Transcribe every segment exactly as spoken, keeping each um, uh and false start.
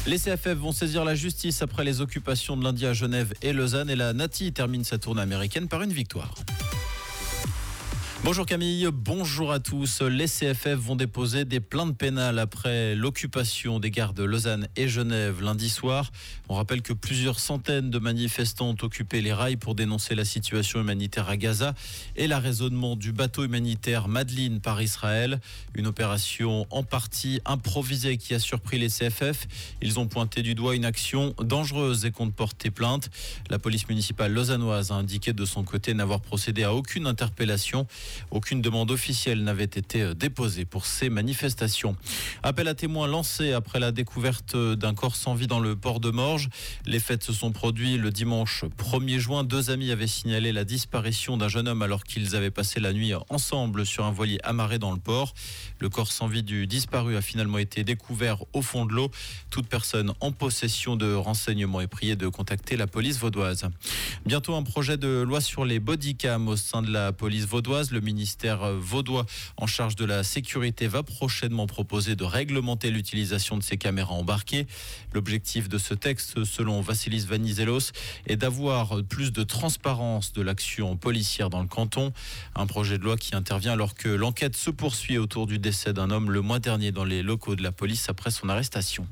Les C F F vont saisir la justice après les occupations de lundi à Genève et Lausanne et la Nati termine sa tournée américaine par une victoire. Bonjour Camille, bonjour à tous. Les C F F vont déposer des plaintes pénales après l'occupation des gares de Lausanne et Genève lundi soir. On rappelle que plusieurs centaines de manifestants ont occupé les rails pour dénoncer la situation humanitaire à Gaza et l'arraisonnement du bateau humanitaire Madeleine par Israël. Une opération en partie improvisée qui a surpris les C F F. Ils ont pointé du doigt une action dangereuse et comptent porter plainte. La police municipale lausannoise a indiqué de son côté n'avoir procédé à aucune interpellation. Aucune demande officielle n'avait été déposée pour ces manifestations. Appel à témoins lancé après la découverte d'un corps sans vie dans le port de Morges. Les faits se sont produits le dimanche premier juin. Deux amis avaient signalé la disparition d'un jeune homme alors qu'ils avaient passé la nuit ensemble sur un voilier amarré dans le port. Le corps sans vie du disparu a finalement été découvert au fond de l'eau. Toute personne en possession de renseignements est priée de contacter la police vaudoise. Bientôt un projet de loi sur les bodycams au sein de la police vaudoise. Le ministère vaudois en charge de la sécurité va prochainement proposer de réglementer l'utilisation de ces caméras embarquées. L'objectif de ce texte, selon Vassilis Venizelos, est d'avoir plus de transparence de l'action policière dans le canton. Un projet de loi qui intervient alors que l'enquête se poursuit autour du décès d'un homme le mois dernier dans les locaux de la police après son arrestation.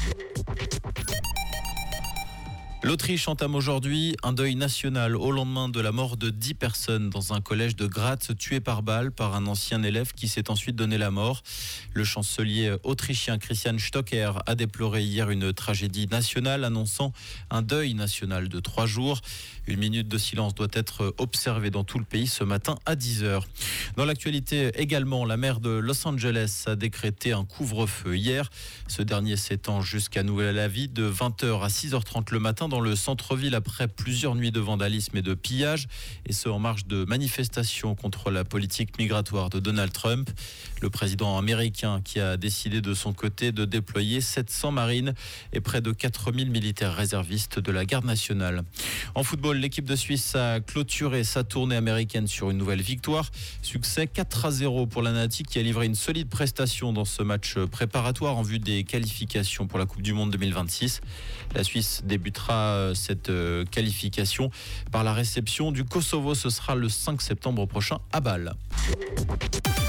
L'Autriche entame aujourd'hui un deuil national au lendemain de la mort de dix personnes dans un collège de Graz tué par balle par un ancien élève qui s'est ensuite donné la mort. Le chancelier autrichien Christian Stocker a déploré hier une tragédie nationale annonçant un deuil national de trois jours. Une minute de silence doit être observée dans tout le pays ce matin à dix heures. Dans l'actualité également, la maire de Los Angeles a décrété un couvre-feu hier. Ce dernier s'étend jusqu'à nouvel avis de vingt heures à six heures trente le matin dans le centre-ville après plusieurs nuits de vandalisme et de pillage, et ce en marge de manifestations contre la politique migratoire de Donald Trump. Le président américain qui a décidé de son côté de déployer sept cents marines et près de quatre mille militaires réservistes de la garde nationale. En football, l'équipe de Suisse a clôturé sa tournée américaine sur une nouvelle victoire. Succès quatre à zéro pour la Nati qui a livré une solide prestation dans ce match préparatoire en vue des qualifications pour la Coupe du Monde deux mille vingt-six. La Suisse débutera cette qualification par la réception du Kosovo. Ce sera le cinq septembre prochain à Bâle.